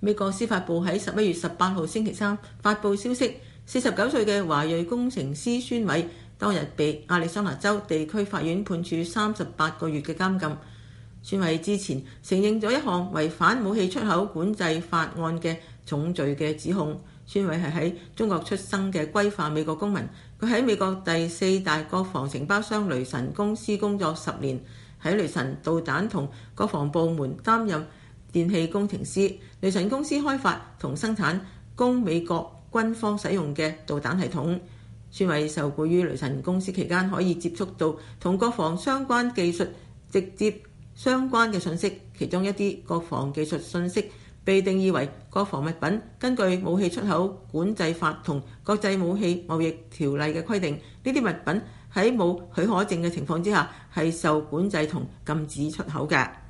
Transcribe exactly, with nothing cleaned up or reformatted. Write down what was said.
美國司法部喺十一月十八號星期三發布消息，四十九歲嘅華裔工程師孫偉當日被亞利桑那州地區法院判處三十八個月嘅監禁。孫偉之前承認咗一項違反武器出口管制法案嘅重罪嘅指控。孫偉係喺中國出生嘅歸化美國公民，佢喺美國第四大國防承包商雷神公司工作十年，喺雷神導彈同國防部門擔任電氣工程師。雷神公司開發同生產供美國軍方使用嘅導彈系統。孫偉受雇於雷神公司期間，可以接觸到同國防相關技術直接相關嘅信息，其中一啲國防技術信息被定義為國防物品。根據武器出口管制法同國際武器貿易條例嘅規定，呢啲物品喺冇許可證嘅情況之下係受管制同禁止出口嘅。